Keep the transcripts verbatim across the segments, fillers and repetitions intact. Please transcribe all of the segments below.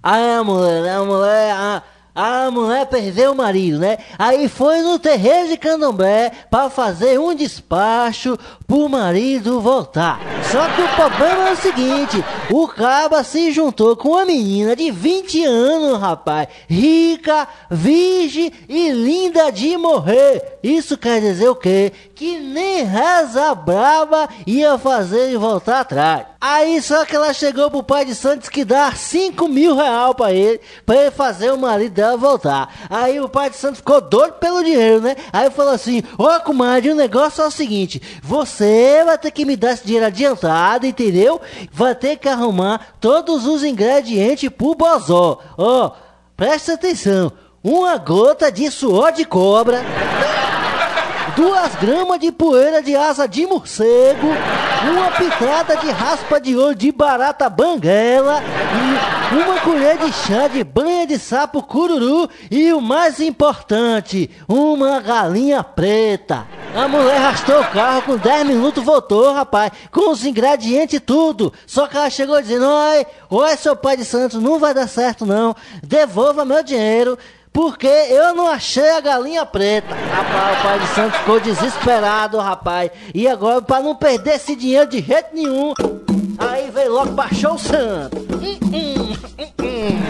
Aí a mulher, a mulher, a, a mulher perdeu o marido, né? Aí foi no terreiro de Candomblé pra fazer um despacho pro marido voltar. Só que o problema é o seguinte, o caba se juntou com uma menina de vinte anos, rapaz, rica, virgem e linda de morrer. Isso quer dizer o quê? Que nem reza brava ia fazer ele voltar atrás. Aí só que ela chegou pro pai de Santos que dá cinco mil real pra ele, pra ele fazer o marido dela voltar. Aí o pai de Santos ficou doido pelo dinheiro, né? Aí falou assim, ô comadre, o negócio é o seguinte, você vai ter que me dar esse dinheiro adiantado, entendeu? Vai ter que arrumar todos os ingredientes pro bozó. Ó, oh, presta atenção, uma gota de suor de cobra, duas gramas de poeira de asa de morcego, uma pitada de raspa de olho de barata banguela e uma colher de chá de banha de sapo cururu e o mais importante, uma galinha preta. A mulher arrastou o carro, com dez minutos voltou, rapaz, com os ingredientes e tudo. Só que ela chegou dizendo, oi, oi, seu pai de Santos, não vai dar certo não, devolva meu dinheiro, porque eu não achei a galinha preta. Rapaz, o pai de Santos ficou desesperado, rapaz. E agora, pra não perder esse dinheiro de jeito nenhum, aí veio logo, baixou o santo. Hum, hum, hum, hum.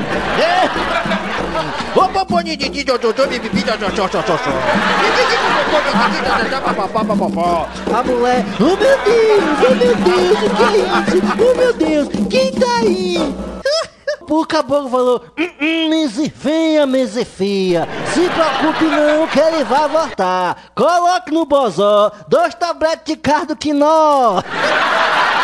A mulher, oh meu Deus, oh meu Deus, o que é isso? Oh meu Deus, quem tá aí? O caboclo falou, hum, hum, Mizifia, Mizifia, se preocupe não que ele vai voltar. Coloque no bozó dois tabletes de cardo quinó.